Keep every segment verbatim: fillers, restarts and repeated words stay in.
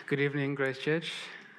Good evening, Grace Church.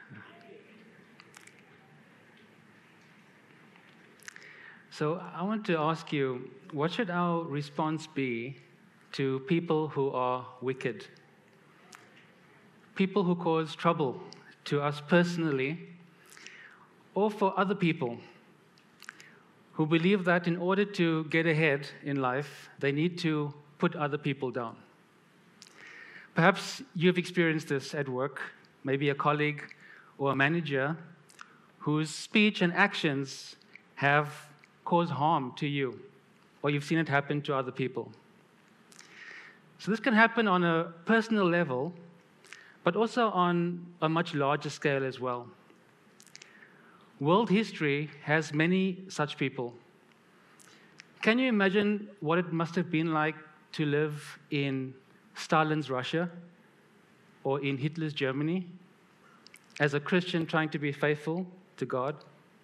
So I want to ask you, what should our response be to people who are wicked? People who cause trouble to us personally, or for other people who believe that in order to get ahead in life, they need to put other people down. Perhaps you've experienced this at work, maybe a colleague or a manager whose speech and actions have caused harm to you, or you've seen it happen to other people. So this can happen on a personal level, but also on a much larger scale as well. World history has many such people. Can you imagine what it must have been like to live in Stalin's Russia or in Hitler's Germany as a Christian trying to be faithful to God?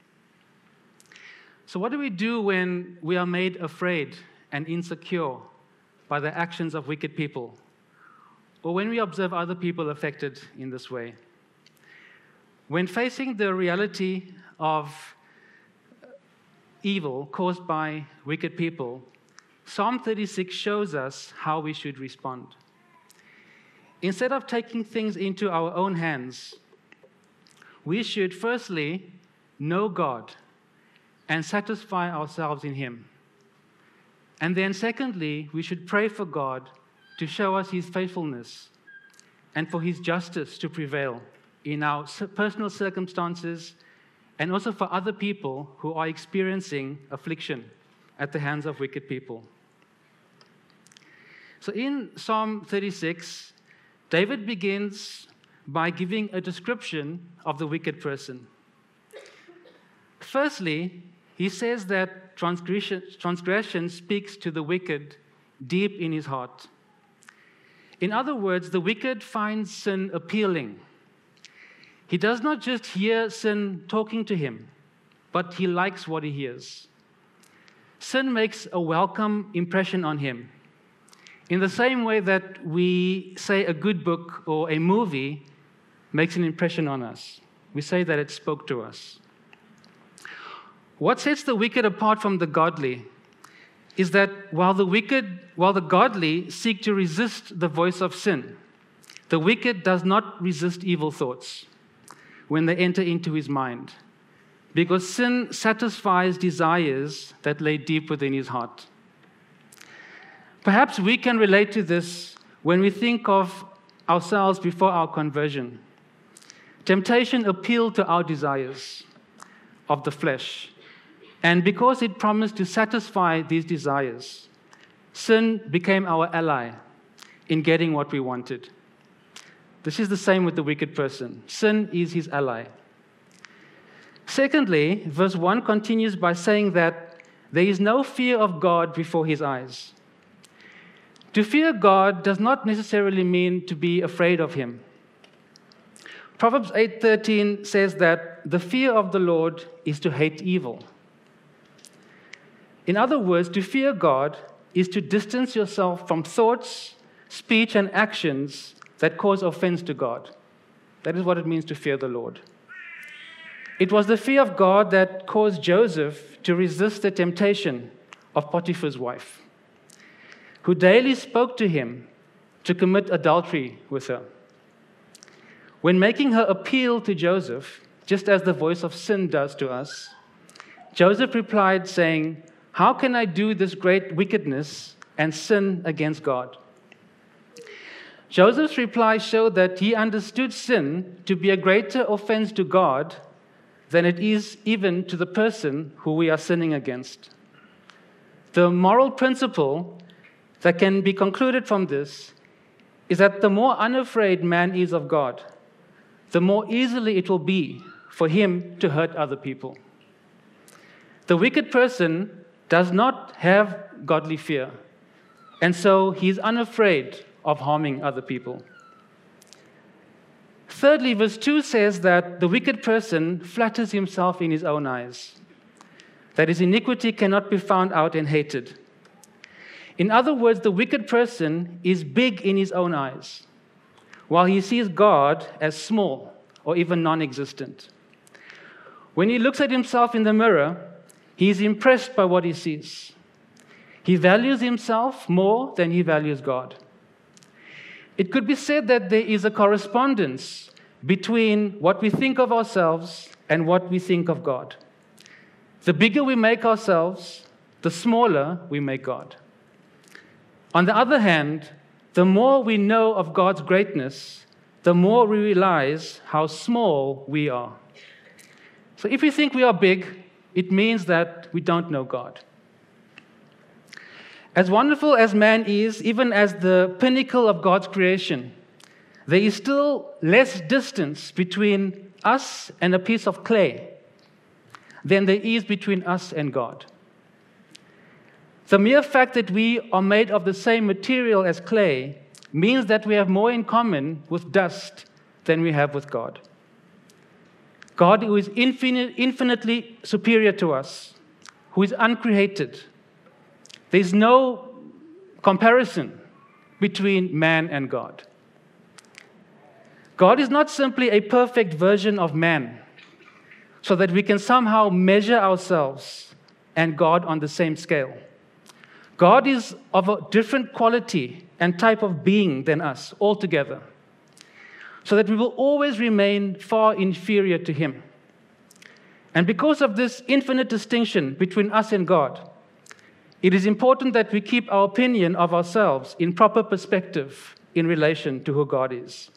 So what do we do when we are made afraid and insecure by the actions of wicked people, or when we observe other people affected in this way? When facing the reality of evil caused by wicked people, Psalm thirty-six shows us how we should respond. Instead of taking things into our own hands, we should firstly know God and satisfy ourselves in Him. And then secondly, we should pray for God to show us His faithfulness and for His justice to prevail in our personal circumstances and also for other people who are experiencing affliction at the hands of wicked people. So in Psalm thirty-six, David begins by giving a description of the wicked person. Firstly, he says that transgression, transgression speaks to the wicked deep in his heart. In other words, the wicked finds sin appealing. He does not just hear sin talking to him, but he likes what he hears. Sin makes a welcome impression on him. In the same way that we say a good book or a movie makes an impression on us. We say that it spoke to us. What sets the wicked apart from the godly is that while the wicked, while the godly seek to resist the voice of sin, the wicked does not resist evil thoughts when they enter into his mind, because sin satisfies desires that lay deep within his heart. Perhaps we can relate to this when we think of ourselves before our conversion. Temptation appealed to our desires of the flesh, and because it promised to satisfy these desires, sin became our ally in getting what we wanted. This is the same with the wicked person. Sin is his ally. Secondly, verse one continues by saying that there is no fear of God before his eyes. To fear God does not necessarily mean to be afraid of him. Proverbs eight thirteen says that the fear of the Lord is to hate evil. In other words, to fear God is to distance yourself from thoughts, speech, and actions that cause offense to God. That is what it means to fear the Lord. It was the fear of God that caused Joseph to resist the temptation of Potiphar's wife, who daily spoke to him to commit adultery with her. When making her appeal to Joseph, just as the voice of sin does to us, Joseph replied saying, "How can I do this great wickedness and sin against God?" Joseph's reply showed that he understood sin to be a greater offense to God than it is even to the person who we are sinning against. The moral principle that can be concluded from this is that the more unafraid man is of God, the more easily it will be for him to hurt other people. The wicked person does not have godly fear, and so he's unafraid of harming other people. Thirdly, verse two says that the wicked person flatters himself in his own eyes, that his iniquity cannot be found out and hated. In other words, the wicked person is big in his own eyes. while he sees God as small or even non-existent. When he looks at himself in the mirror, he is impressed by what he sees. He values himself more than he values God. It could be said that there is a correspondence between what we think of ourselves and what we think of God. The bigger we make ourselves, the smaller we make God. On the other hand, the more we know of God's greatness, the more we realize how small we are. So if we think we are big, it means that we don't know God. As wonderful as man is, even as the pinnacle of God's creation, there is still less distance between us and a piece of clay than there is between us and God. The mere fact that we are made of the same material as clay means that we have more in common with dust than we have with God. God, who is infinite, infinitely superior to us, who is uncreated. There's no comparison between man and God. God is not simply a perfect version of man, so that we can somehow measure ourselves and God on the same scale. God is of a different quality and type of being than us altogether, so that we will always remain far inferior to Him. And because of this infinite distinction between us and God, it is important that we keep our opinion of ourselves in proper perspective in relation to who God is.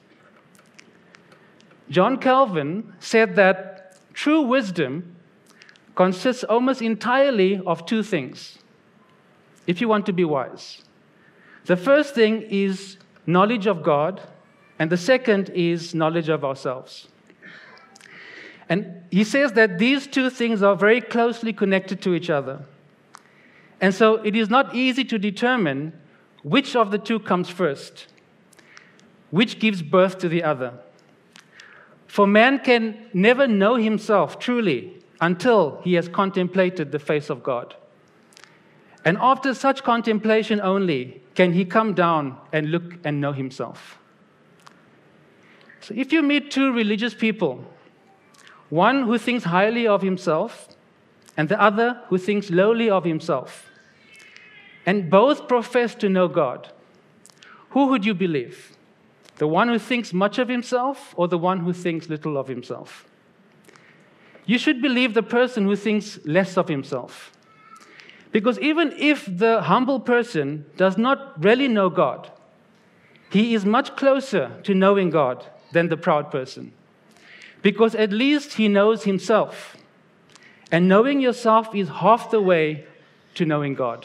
John Calvin said that true wisdom consists almost entirely of two things, if you want to be wise. The first thing is knowledge of God, and the second is knowledge of ourselves. And he says that these two things are very closely connected to each other. And so it is not easy to determine which of the two comes first, which gives birth to the other. For man can never know himself truly until he has contemplated the face of God. And after such contemplation only can he come down and look and know himself. So if you meet two religious people, one who thinks highly of himself and the other who thinks lowly of himself, and both profess to know God, who would you believe? The one who thinks much of himself or the one who thinks little of himself? You should believe the person who thinks less of himself. Because even if the humble person does not really know God, he is much closer to knowing God than the proud person. Because at least he knows himself. And knowing yourself is half the way to knowing God.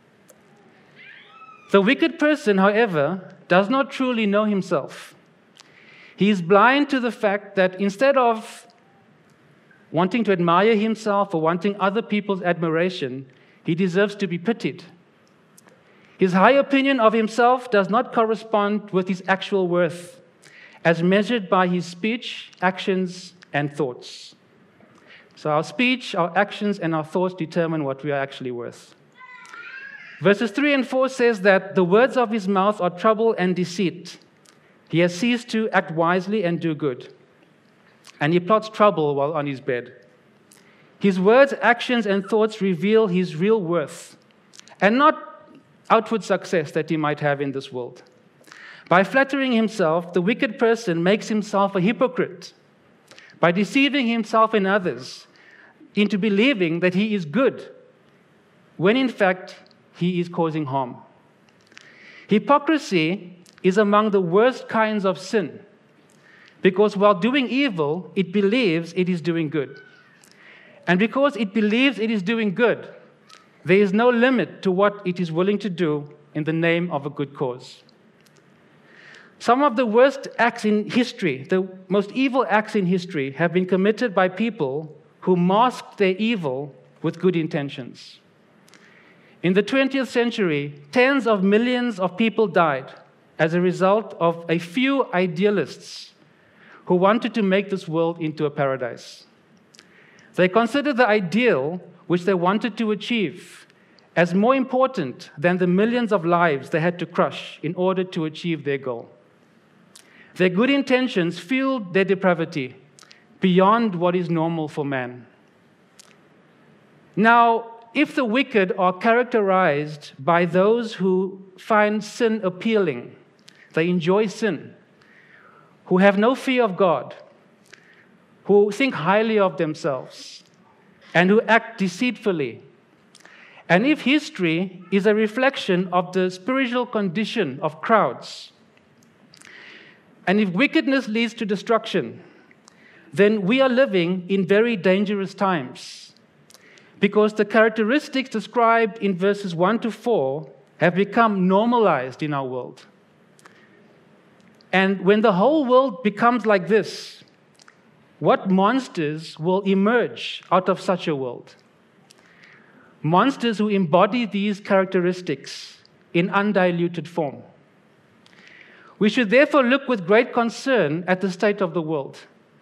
The wicked person, however, does not truly know himself. He is blind to the fact that instead of wanting to admire himself or wanting other people's admiration, he deserves to be pitied. His high opinion of himself does not correspond with his actual worth, as measured by his speech, actions, and thoughts. So our speech, our actions, and our thoughts determine what we are actually worth. Verses three and four says that the words of his mouth are trouble and deceit. He has ceased to act wisely and do good. And he plots trouble while on his bed. His words, actions, and thoughts reveal his real worth, and not outward success that he might have in this world. By flattering himself, the wicked person makes himself a hypocrite. By deceiving himself and others into believing that he is good, when in fact he is causing harm. Hypocrisy is among the worst kinds of sin, because while doing evil, it believes it is doing good. And because it believes it is doing good, there is no limit to what it is willing to do in the name of a good cause. Some of the worst acts in history, the most evil acts in history, have been committed by people who masked their evil with good intentions. In the twentieth century, tens of millions of people died as a result of a few idealists who wanted to make this world into a paradise. They considered the ideal which they wanted to achieve as more important than the millions of lives they had to crush in order to achieve their goal. Their good intentions fueled their depravity beyond what is normal for man. Now, if the wicked are characterized by those who find sin appealing, they enjoy sin, who have no fear of God, who think highly of themselves, and who act deceitfully, and if history is a reflection of the spiritual condition of crowds, and if wickedness leads to destruction, then we are living in very dangerous times, because the characteristics described in verses one to four have become normalized in our world. And when the whole world becomes like this, what monsters will emerge out of such a world? Monsters who embody these characteristics in undiluted form. We should therefore look with great concern at the state of the world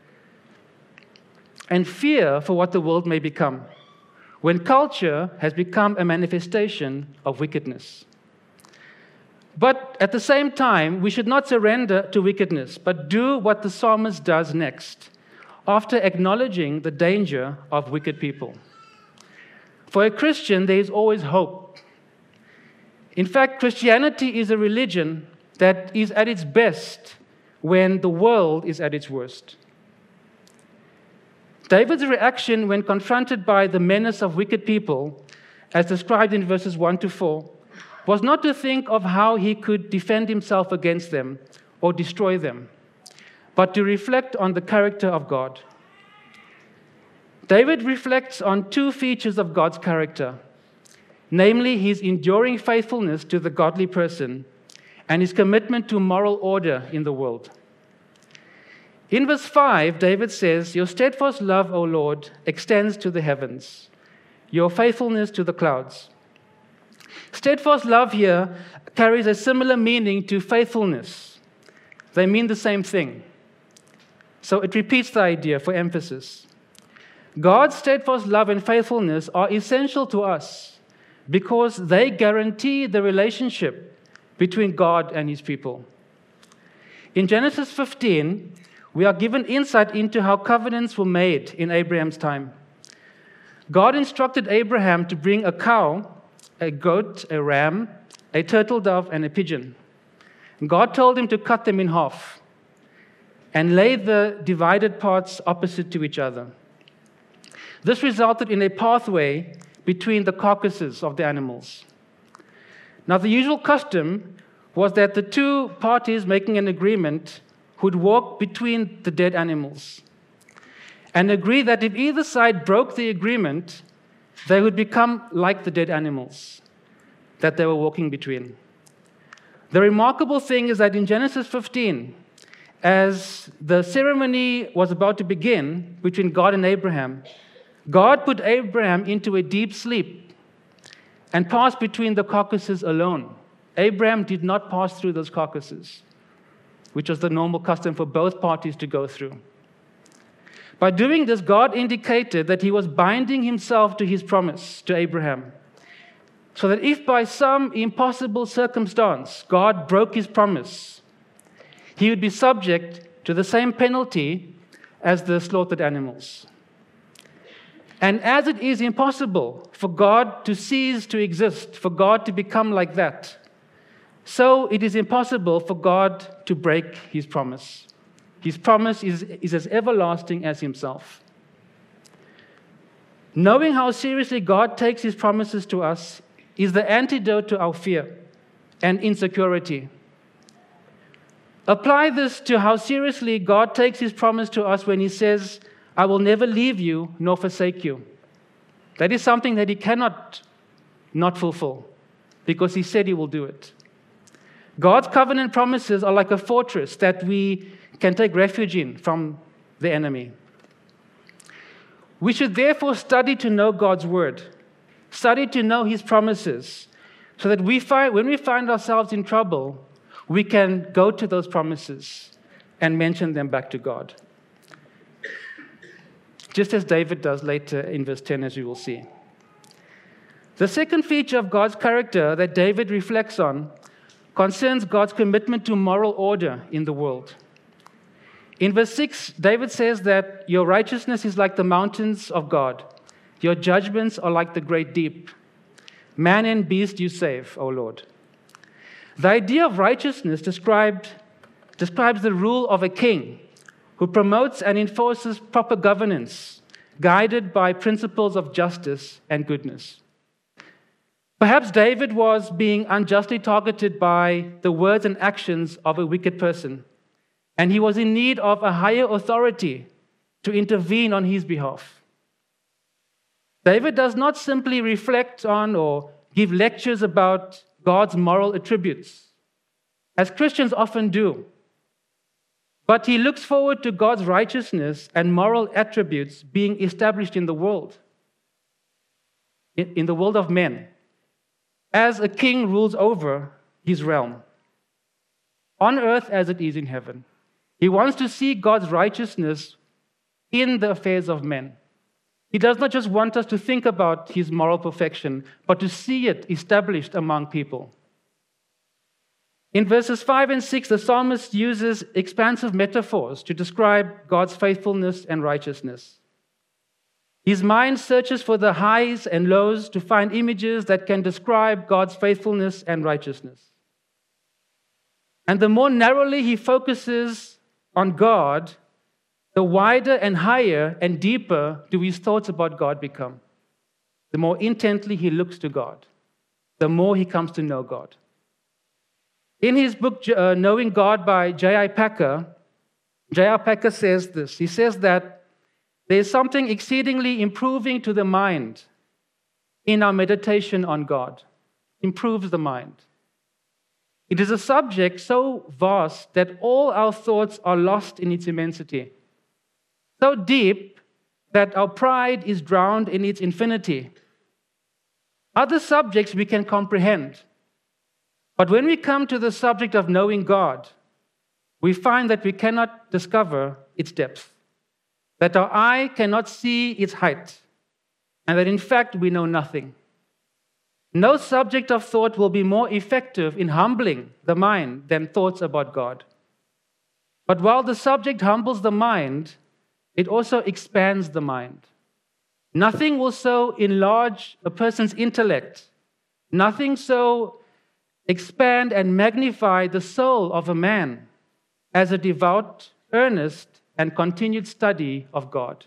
and fear for what the world may become when culture has become a manifestation of wickedness. But at the same time, we should not surrender to wickedness, but do what the psalmist does next, after acknowledging the danger of wicked people. For a Christian, there is always hope. In fact, Christianity is a religion that is at its best when the world is at its worst. David's reaction when confronted by the menace of wicked people, as described in verses one to four, was not to think of how he could defend himself against them or destroy them, but to reflect on the character of God. David reflects on two features of God's character, namely his enduring faithfulness to the godly person and his commitment to moral order in the world. In verse five, David says, "Your steadfast love, O Lord, extends to the heavens, your faithfulness to the clouds." Steadfast love here carries a similar meaning to faithfulness. They mean the same thing. So it repeats the idea for emphasis. God's steadfast love and faithfulness are essential to us because they guarantee the relationship between God and his people. In Genesis fifteen, we are given insight into how covenants were made in Abraham's time. God instructed Abraham to bring a cow, a goat, a ram, a turtle dove, and a pigeon. God told him to cut them in half and lay the divided parts opposite to each other. This resulted in a pathway between the carcasses of the animals. Now, the usual custom was that the two parties making an agreement would walk between the dead animals and agree that if either side broke the agreement, they would become like the dead animals that they were walking between. The remarkable thing is that in Genesis fifteen, as the ceremony was about to begin between God and Abraham, God put Abraham into a deep sleep and passed between the carcasses alone. Abraham did not pass through those carcasses, which was the normal custom for both parties to go through. By doing this, God indicated that he was binding himself to his promise to Abraham, so that if by some impossible circumstance God broke his promise, he would be subject to the same penalty as the slaughtered animals. And as it is impossible for God to cease to exist, for God to become like that, so it is impossible for God to break his promise. His promise is, is as everlasting as himself. Knowing how seriously God takes his promises to us is the antidote to our fear and insecurity. Apply this to how seriously God takes his promise to us when he says, "I will never leave you nor forsake you." That is something that he cannot not fulfill because he said he will do it. God's covenant promises are like a fortress that we can take refuge in from the enemy. We should therefore study to know God's word, study to know his promises, so that we find, when we find ourselves in trouble, we can go to those promises and mention them back to God. Just as David does later in verse ten, as we will see. The second feature of God's character that David reflects on concerns God's commitment to moral order in the world. In verse six, David says that your righteousness is like the mountains of God. Your judgments are like the great deep. Man and beast you save, O Lord. The idea of righteousness described, describes the rule of a king who promotes and enforces proper governance, guided by principles of justice and goodness. Perhaps David was being unjustly targeted by the words and actions of a wicked person, and he was in need of a higher authority to intervene on his behalf. David does not simply reflect on or give lectures about God's moral attributes, as Christians often do, but he looks forward to God's righteousness and moral attributes being established in the world, in the world of men, as a king rules over his realm, on earth as it is in heaven. He wants to see God's righteousness in the affairs of men. He does not just want us to think about his moral perfection, but to see it established among people. In verses five and six, the psalmist uses expansive metaphors to describe God's faithfulness and righteousness. His mind searches for the highs and lows to find images that can describe God's faithfulness and righteousness. And the more narrowly he focuses on God, the wider and higher and deeper do his thoughts about God become. The more intently he looks to God, the more he comes to know God. In his book, uh, Knowing God by J I Packer, J I Packer says this. He says that there is something exceedingly improving to the mind in our meditation on God. Improves the mind. It is a subject so vast that all our thoughts are lost in its immensity. So deep that our pride is drowned in its infinity. Other subjects we can comprehend. But when we come to the subject of knowing God, we find that we cannot discover its depth, that our eye cannot see its height, and that in fact we know nothing. No subject of thought will be more effective in humbling the mind than thoughts about God. But while the subject humbles the mind, it also expands the mind. Nothing will so enlarge a person's intellect, nothing so expand and magnify the soul of a man as a devout, earnest, and continued study of God.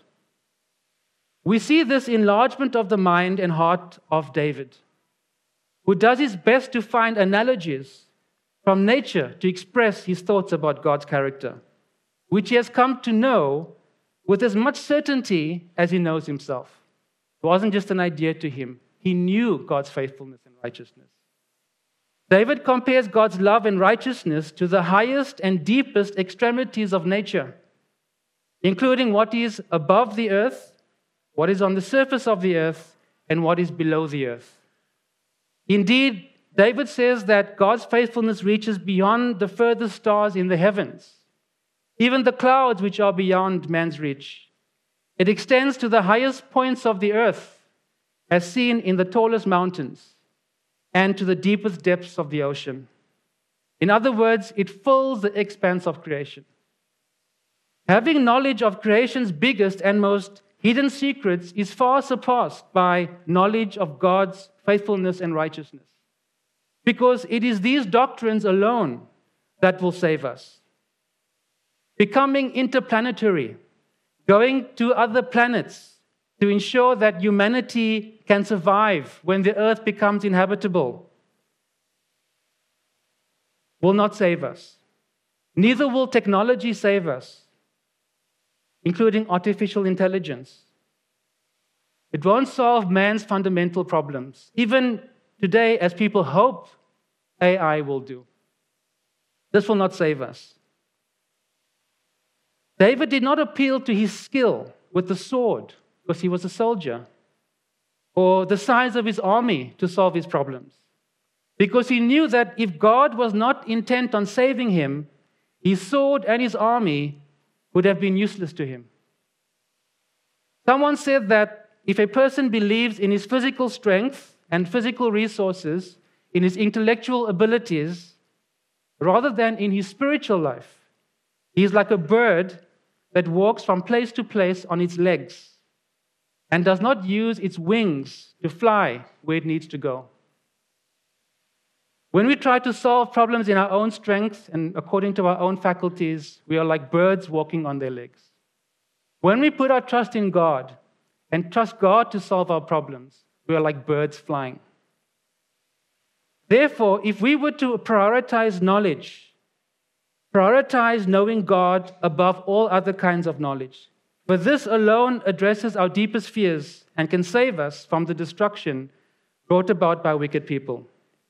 We see this enlargement of the mind and heart of David, who does his best to find analogies from nature to express his thoughts about God's character, which he has come to know with as much certainty as he knows himself. It wasn't just an idea to him. He knew God's faithfulness and righteousness. David compares God's love and righteousness to the highest and deepest extremities of nature, including what is above the earth, what is on the surface of the earth, and what is below the earth. Indeed, David says that God's faithfulness reaches beyond the furthest stars in the heavens, even the clouds which are beyond man's reach. It extends to the highest points of the earth, as seen in the tallest mountains, and to the deepest depths of the ocean. In other words, it fills the expanse of creation. Having knowledge of creation's biggest and most hidden secrets is far surpassed by knowledge of God's faithfulness and righteousness, because it is these doctrines alone that will save us. Becoming interplanetary, going to other planets to ensure that humanity can survive when the earth becomes inhabitable, will not save us. Neither will technology save us, including artificial intelligence. It won't solve man's fundamental problems, even today, as people hope A I will do. This will not save us. David did not appeal to his skill with the sword, because he was a soldier, or the size of his army to solve his problems, because he knew that if God was not intent on saving him, his sword and his army would have been useless to him. Someone said that if a person believes in his physical strength and physical resources, in his intellectual abilities, rather than in his spiritual life, He is like a bird that walks from place to place on its legs and does not use its wings to fly where it needs to go. When we try to solve problems in our own strength and according to our own faculties, we are like birds walking on their legs. When we put our trust in God and trust God to solve our problems, we are like birds flying. Therefore, if we were to prioritize knowledge, prioritize knowing God above all other kinds of knowledge, for this alone addresses our deepest fears and can save us from the destruction brought about by wicked people.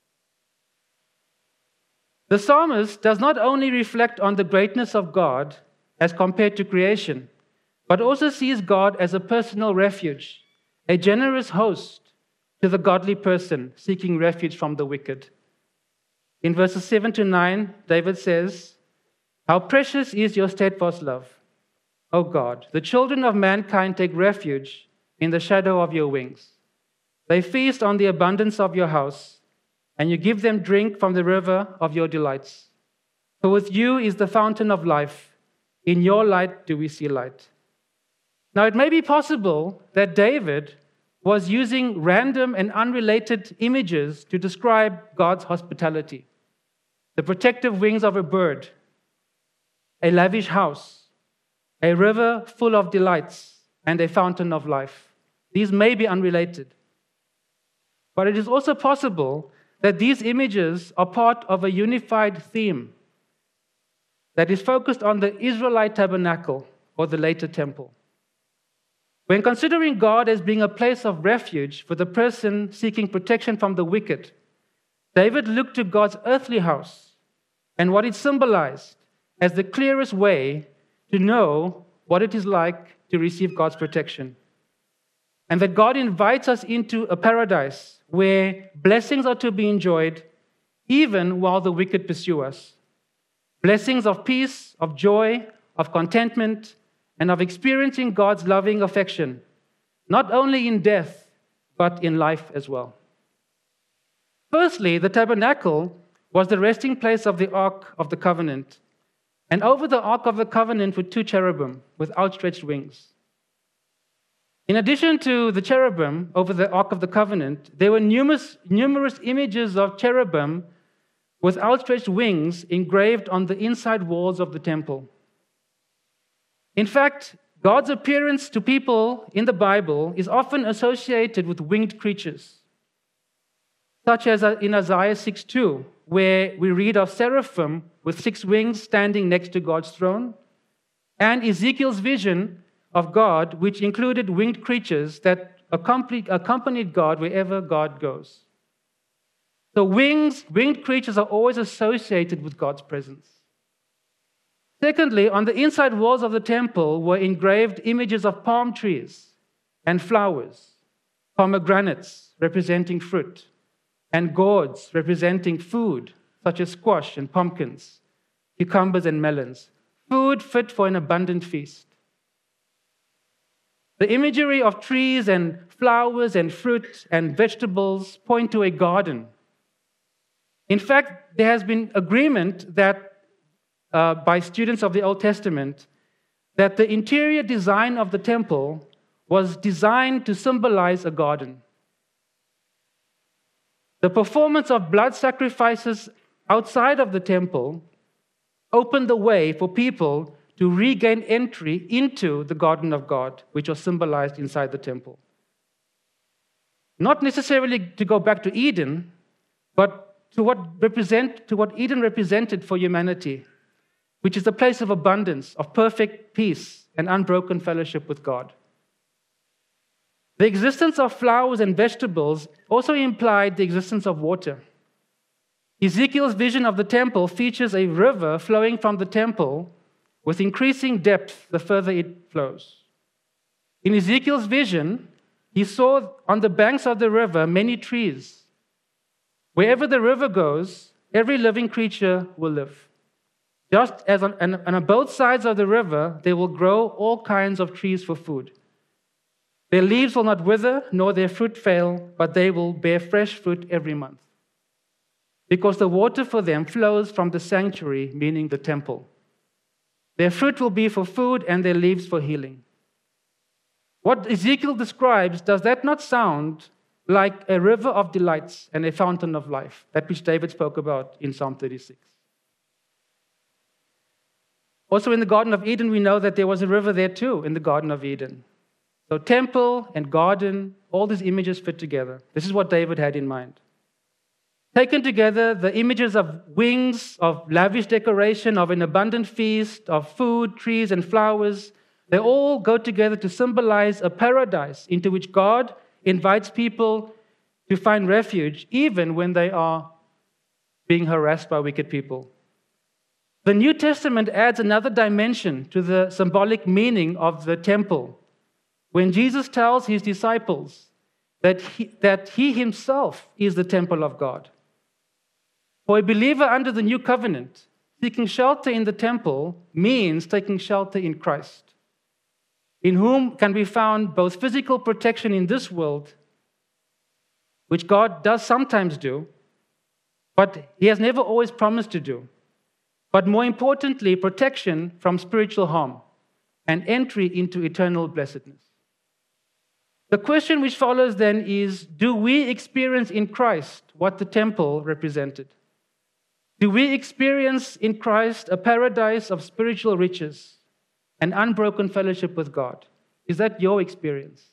The psalmist does not only reflect on the greatness of God as compared to creation, but also sees God as a personal refuge, a generous host to the godly person seeking refuge from the wicked. In verses seven to nine, David says, "How precious is your steadfast love, O God! The children of mankind take refuge in the shadow of your wings. They feast on the abundance of your house, and you give them drink from the river of your delights. For with you is the fountain of life. In your light do we see light." Now, it may be possible that David was using random and unrelated images to describe God's hospitality. The protective wings of a bird, a lavish house, a river full of delights, and a fountain of life. These may be unrelated. But it is also possible that these images are part of a unified theme that is focused on the Israelite tabernacle or the later temple. When considering God as being a place of refuge for the person seeking protection from the wicked, David looked to God's earthly house and what it symbolized as the clearest way to know what it is like to receive God's protection. And that God invites us into a paradise where blessings are to be enjoyed even while the wicked pursue us. Blessings of peace, of joy, of contentment, and of experiencing God's loving affection, not only in death, but in life as well. Firstly, the tabernacle was the resting place of the Ark of the Covenant. And over the Ark of the Covenant were two cherubim with outstretched wings. In addition to the cherubim over the Ark of the Covenant, there were numerous, numerous images of cherubim with outstretched wings engraved on the inside walls of the temple. In fact, God's appearance to people in the Bible is often associated with winged creatures, such as in Isaiah six two, where we read of seraphim with six wings standing next to God's throne, and Ezekiel's vision of God, which included winged creatures that accompanied God wherever God goes. So wings, winged creatures are always associated with God's presence. Secondly, on the inside walls of the temple were engraved images of palm trees and flowers, pomegranates representing fruit, and gourds representing food, such as squash and pumpkins, cucumbers and melons, food fit for an abundant feast. The imagery of trees and flowers and fruit and vegetables point to a garden. In fact, there has been agreement that uh, by students of the Old Testament that the interior design of the temple was designed to symbolize a garden. The performance of blood sacrifices outside of the temple opened the way for people to regain entry into the garden of God, which was symbolized inside the temple. Not necessarily to go back to Eden, but to what represent to what Eden represented for humanity, which is a place of abundance, of perfect peace and unbroken fellowship with God. The existence of flowers and vegetables also implied the existence of water. Ezekiel's vision of the temple features a river flowing from the temple with increasing depth the further it flows. In Ezekiel's vision, he saw on the banks of the river many trees. Wherever the river goes, every living creature will live. Just as on, and on both sides of the river, they will grow all kinds of trees for food. Their leaves will not wither, nor their fruit fail, but they will bear fresh fruit every month. Because the water for them flows from the sanctuary, meaning the temple. Their fruit will be for food and their leaves for healing. What Ezekiel describes, does that not sound like a river of delights and a fountain of life, that which David spoke about in Psalm thirty-six? Also in the Garden of Eden, we know that there was a river there too, in the Garden of Eden. So temple and garden, all these images fit together. This is what David had in mind. Taken together, the images of wings, of lavish decoration, of an abundant feast, of food, trees, and flowers, they all go together to symbolize a paradise into which God invites people to find refuge, even when they are being harassed by wicked people. The New Testament adds another dimension to the symbolic meaning of the temple. When Jesus tells his disciples that he, that he himself is the temple of God. For a believer under the new covenant, seeking shelter in the temple means taking shelter in Christ, in whom can be found both physical protection in this world, which God does sometimes do, but he has never always promised to do, but more importantly, protection from spiritual harm and entry into eternal blessedness. The question which follows then is, do we experience in Christ what the temple represented? Do we experience in Christ a paradise of spiritual riches and unbroken fellowship with God? Is that your experience?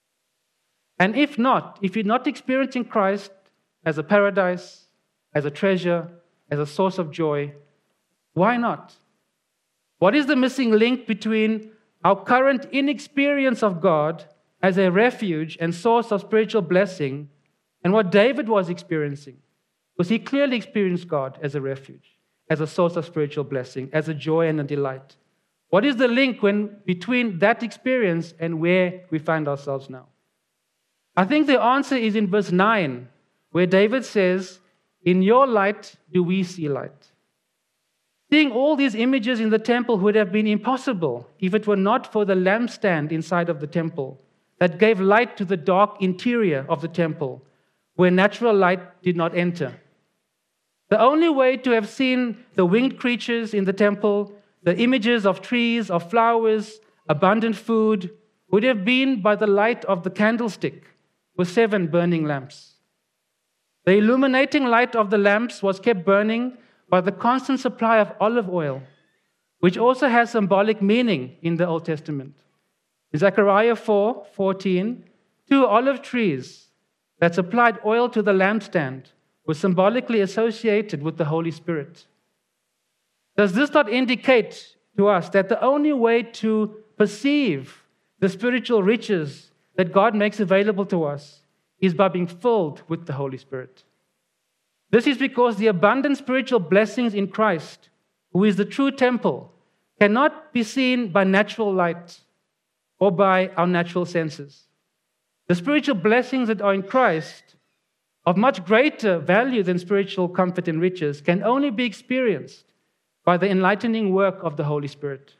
And if not, if you're not experiencing Christ as a paradise, as a treasure, as a source of joy, why not? What is the missing link between our current inexperience of God as a refuge and source of spiritual blessing and what David was experiencing? Because he clearly experienced God as a refuge, as a source of spiritual blessing, as a joy and a delight. What is the link when, between that experience and where we find ourselves now? I think the answer is in verse nine, where David says, "In your light do we see light." Seeing all these images in the temple would have been impossible if it were not for the lampstand inside of the temple that gave light to the dark interior of the temple, where natural light did not enter. The only way to have seen the winged creatures in the temple, the images of trees, of flowers, abundant food, would have been by the light of the candlestick with seven burning lamps. The illuminating light of the lamps was kept burning by the constant supply of olive oil, which also has symbolic meaning in the Old Testament. In Zechariah four fourteen, two olive trees that supplied oil to the lampstand were symbolically associated with the Holy Spirit. Does this not indicate to us that the only way to perceive the spiritual riches that God makes available to us is by being filled with the Holy Spirit? This is because the abundant spiritual blessings in Christ, who is the true temple, cannot be seen by natural light or by our natural senses. The spiritual blessings that are in Christ, of much greater value than spiritual comfort and riches, can only be experienced by the enlightening work of the Holy Spirit.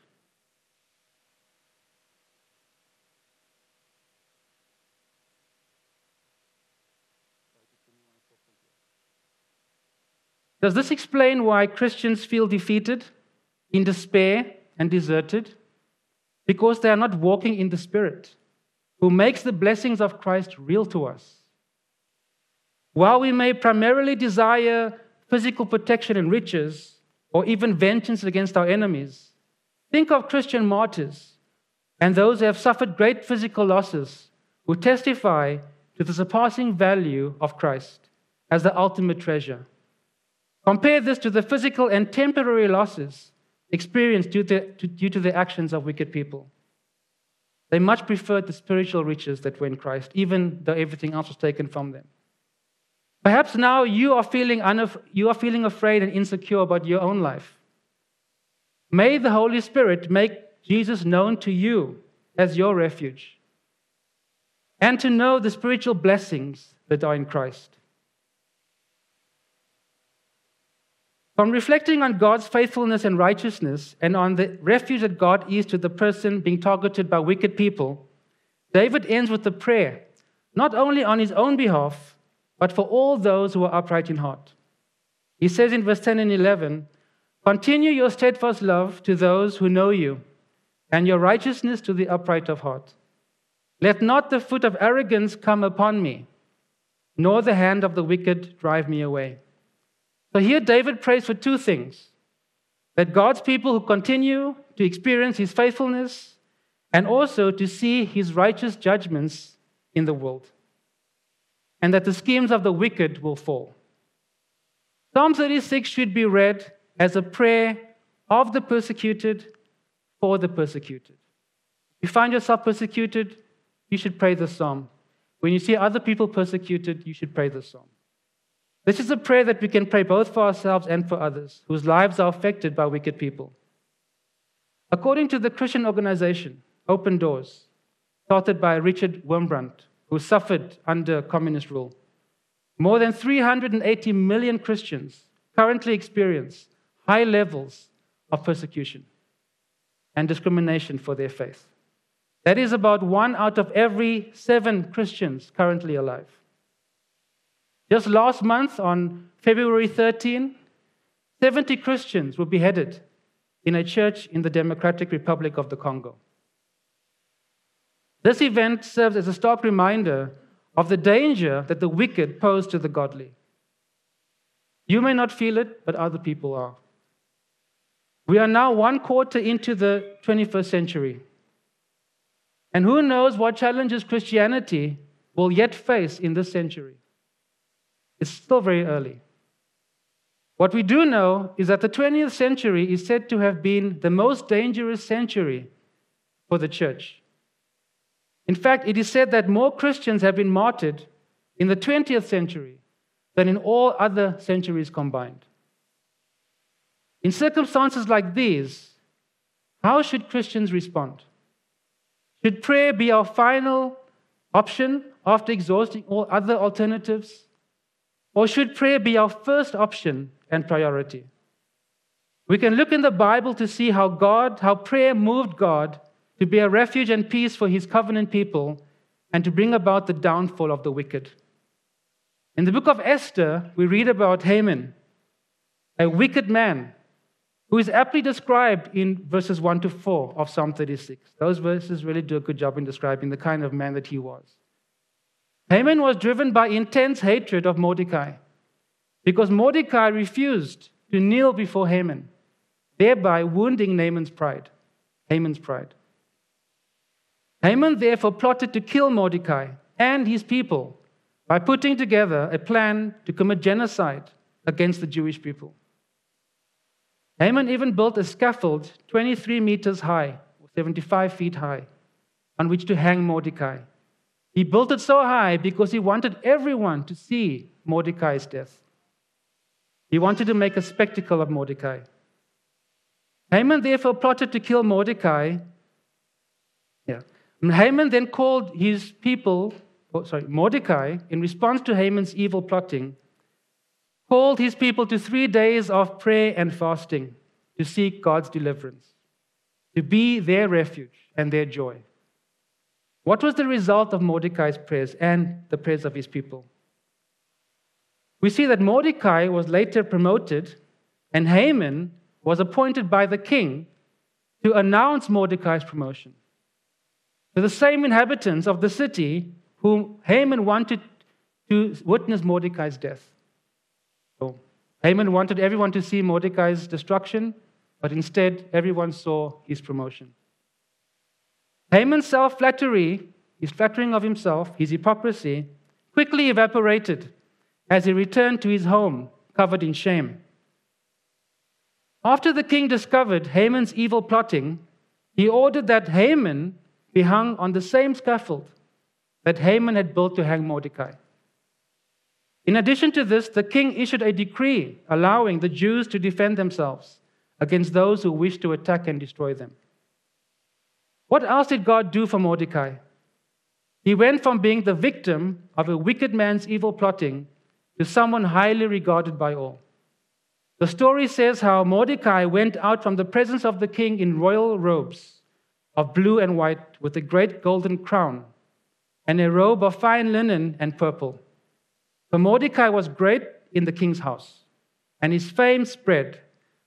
Does this explain why Christians feel defeated, in despair, and deserted? Because they are not walking in the Spirit, who makes the blessings of Christ real to us. While we may primarily desire physical protection and riches, or even vengeance against our enemies, think of Christian martyrs and those who have suffered great physical losses, who testify to the surpassing value of Christ as the ultimate treasure. Compare this to the physical and temporary losses experienced due to, to, due to the actions of wicked people. They much preferred the spiritual riches that were in Christ, even though everything else was taken from them. Perhaps now you are feeling unaf- you are feeling afraid and insecure about your own life. May the Holy Spirit make Jesus known to you as your refuge, and to know the spiritual blessings that are in Christ. From reflecting on God's faithfulness and righteousness and on the refuge that God is to the person being targeted by wicked people, David ends with a prayer, not only on his own behalf, but for all those who are upright in heart. He says in verse ten and eleven, Continue your steadfast love to those who know you, and your righteousness to the upright of heart. Let not the foot of arrogance come upon me, nor the hand of the wicked drive me away. So here David prays for two things: that God's people who continue to experience his faithfulness, and also to see his righteous judgments in the world, and that the schemes of the wicked will fall. Psalm thirty-six should be read as a prayer of the persecuted for the persecuted. If you find yourself persecuted, you should pray this psalm. When you see other people persecuted, you should pray this psalm. This is a prayer that we can pray both for ourselves and for others whose lives are affected by wicked people. According to the Christian organization, Open Doors, started by Richard Wurmbrand, who suffered under communist rule, more than three hundred eighty million Christians currently experience high levels of persecution and discrimination for their faith. That is about one out of every seven Christians currently alive. Just last month, on February thirteenth, seventy Christians were beheaded in a church in the Democratic Republic of the Congo. This event serves as a stark reminder of the danger that the wicked pose to the godly. You may not feel it, but other people are. We are now one quarter into the twenty-first century. And who knows what challenges Christianity will yet face in this century. It's still very early. What we do know is that the twentieth century is said to have been the most dangerous century for the church. In fact, it is said that more Christians have been martyred in the twentieth century than in all other centuries combined. In circumstances like these, how should Christians respond? Should prayer be our final option after exhausting all other alternatives? Or should prayer be our first option and priority? We can look in the Bible to see how God, how prayer moved God to be a refuge and peace for his covenant people and to bring about the downfall of the wicked. In the book of Esther, we read about Haman, a wicked man, who is aptly described in verses one to four of Psalm thirty-six. Those verses really do a good job in describing the kind of man that he was. Haman was driven by intense hatred of Mordecai because Mordecai refused to kneel before Haman, thereby wounding Haman's pride. Haman's pride. Haman therefore plotted to kill Mordecai and his people by putting together a plan to commit genocide against the Jewish people. Haman even built a scaffold twenty-three meters high, or seventy-five feet high, on which to hang Mordecai. He built it so high because he wanted everyone to see Mordecai's death. He wanted to make a spectacle of Mordecai. Haman therefore plotted to kill Mordecai. Yeah. Haman then called his people, oh, sorry, Mordecai, in response to Haman's evil plotting, called his people to three days of prayer and fasting to seek God's deliverance, to be their refuge and their joy. What was the result of Mordecai's prayers and the prayers of his people? We see that Mordecai was later promoted, and Haman was appointed by the king to announce Mordecai's promotion. To the same inhabitants of the city whom Haman wanted to witness Mordecai's death. So Haman wanted everyone to see Mordecai's destruction, but instead everyone saw his promotion. Haman's self-flattery, his flattering of himself, his hypocrisy, quickly evaporated as he returned to his home covered in shame. After the king discovered Haman's evil plotting, he ordered that Haman be hung on the same scaffold that Haman had built to hang Mordecai. In addition to this, the king issued a decree allowing the Jews to defend themselves against those who wished to attack and destroy them. What else did God do for Mordecai? He went from being the victim of a wicked man's evil plotting to someone highly regarded by all. The story says how Mordecai went out from the presence of the king in royal robes of blue and white with a great golden crown and a robe of fine linen and purple. For Mordecai was great in the king's house, and his fame spread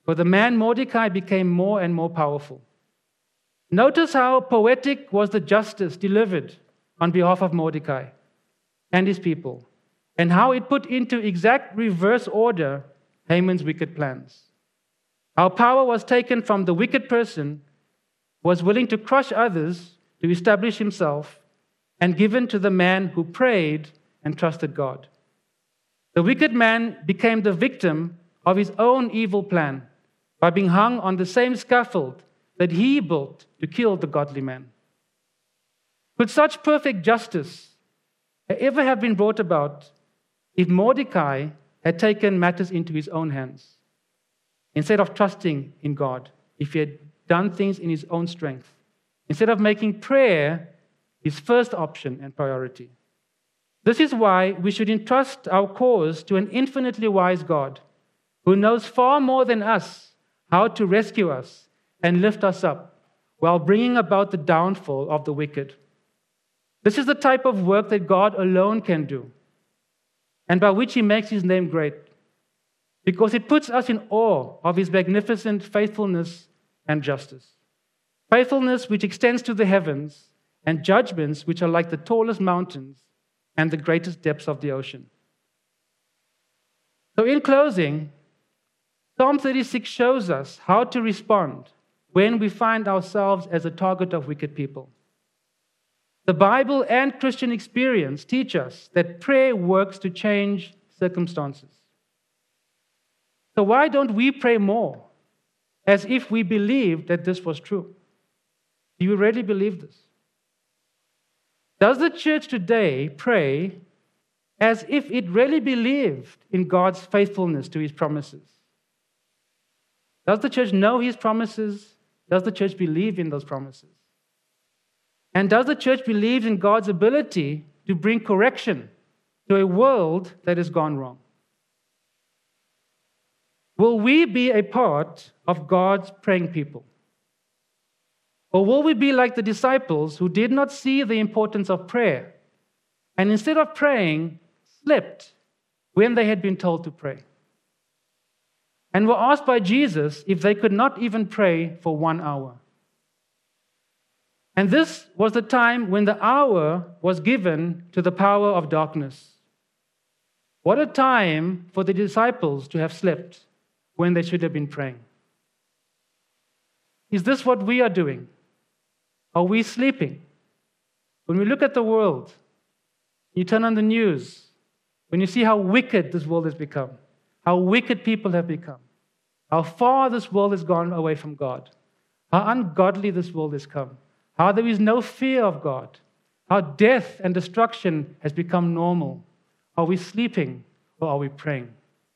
for the man Mordecai became more and more powerful. Notice how poetic was the justice delivered on behalf of Mordecai and his people, and how it put into exact reverse order Haman's wicked plans. How power was taken from the wicked person who was willing to crush others to establish himself, and given to the man who prayed and trusted God. The wicked man became the victim of his own evil plan by being hung on the same scaffold that he built to kill the godly man. Could such perfect justice ever have been brought about if Mordecai had taken matters into his own hands instead of trusting in God, if he had done things in his own strength, instead of making prayer his first option and priority? This is why we should entrust our cause to an infinitely wise God who knows far more than us how to rescue us and lift us up while bringing about the downfall of the wicked. This is the type of work that God alone can do, and by which he makes his name great, because it puts us in awe of his magnificent faithfulness and justice. Faithfulness which extends to the heavens, and judgments which are like the tallest mountains and the greatest depths of the ocean. So in closing, Psalm thirty-six shows us how to respond when we find ourselves as a target of wicked people. The Bible and Christian experience teach us that prayer works to change circumstances. So why don't we pray more, as if we believed that this was true? Do you really believe this? Does the church today pray as if it really believed in God's faithfulness to his promises? Does the church know his promises? Does the church believe in those promises? And does the church believe in God's ability to bring correction to a world that has gone wrong? Will we be a part of God's praying people? Or will we be like the disciples who did not see the importance of prayer and instead of praying, slept when they had been told to pray, and were asked by Jesus if they could not even pray for one hour? And this was the time when the hour was given to the power of darkness. What a time for the disciples to have slept when they should have been praying. Is this what we are doing? Are we sleeping? When we look at the world, you turn on the news, when you see how wicked this world has become, how wicked people have become, how far this world has gone away from God, how ungodly this world has come, how there is no fear of God, how death and destruction has become normal. Are we sleeping or are we praying?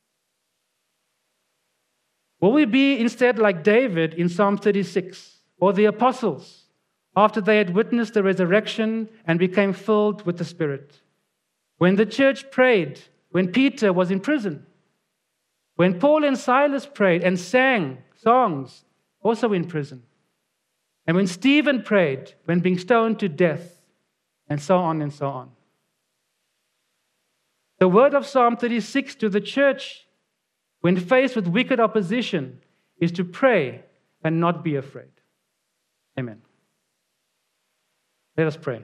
Will we be instead like David in Psalm thirty-six, or the apostles after they had witnessed the resurrection and became filled with the Spirit? When the church prayed, when Peter was in prison, when Paul and Silas prayed and sang songs, also in prison, and when Stephen prayed when being stoned to death, and so on and so on. The word of Psalm thirty-six to the church when faced with wicked opposition is to pray and not be afraid. Amen. Let us pray.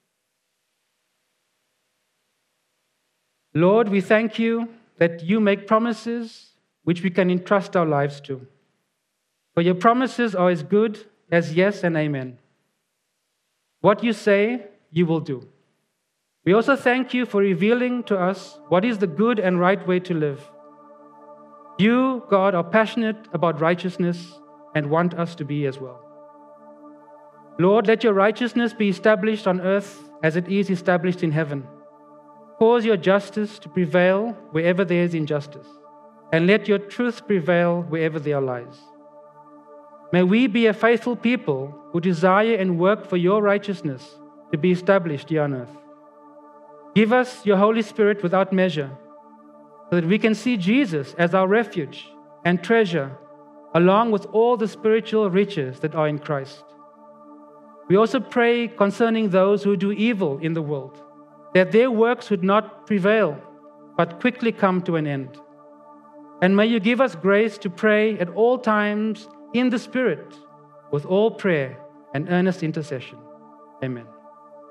Lord, we thank you that you make promises which we can entrust our lives to. For your promises are as good as yes and amen. What you say, you will do. We also thank you for revealing to us what is the good and right way to live. You, God, are passionate about righteousness and want us to be as well. Lord, let your righteousness be established on earth as it is established in heaven. Cause your justice to prevail wherever there is injustice, and let your truth prevail wherever there are lies. May we be a faithful people who desire and work for your righteousness to be established here on earth. Give us your Holy Spirit without measure, so that we can see Jesus as our refuge and treasure, along with all the spiritual riches that are in Christ. We also pray concerning those who do evil in the world, that their works would not prevail, but quickly come to an end. And may you give us grace to pray at all times in the Spirit, with all prayer and earnest intercession. Amen.